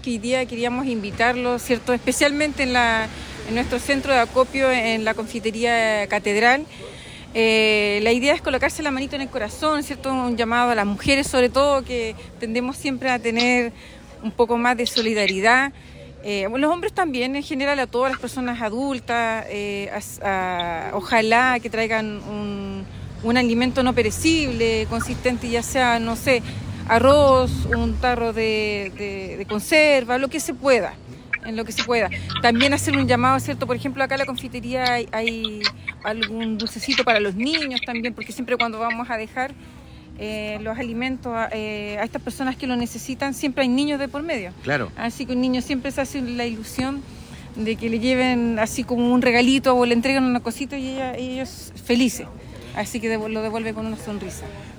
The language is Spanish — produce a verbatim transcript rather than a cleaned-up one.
que hoy día queríamos invitarlos, ¿cierto? Especialmente en, la, en nuestro centro de acopio, en la confitería Catedral. Eh, la idea es colocarse la manito en el corazón, ¿cierto? Un llamado a las mujeres, sobre todo, que tendemos siempre a tener un poco más de solidaridad. Eh, los hombres también, en general, a todas las personas adultas, eh, a, a, ojalá que traigan un, un alimento no perecible, consistente, ya sea, no sé, arroz, un tarro de, de, de conserva, lo que se pueda, en lo que se pueda. También hacer un llamado, ¿cierto? Por ejemplo, acá en la confitería hay, hay algún dulcecito para los niños también, porque siempre cuando vamos a dejar eh, los alimentos a, eh, a estas personas que lo necesitan, siempre hay niños de por medio. Claro. Así que un niño siempre se hace la ilusión de que le lleven así como un regalito o le entreguen una cosita y ella, ellos felices. Así que lo devuelve con una sonrisa.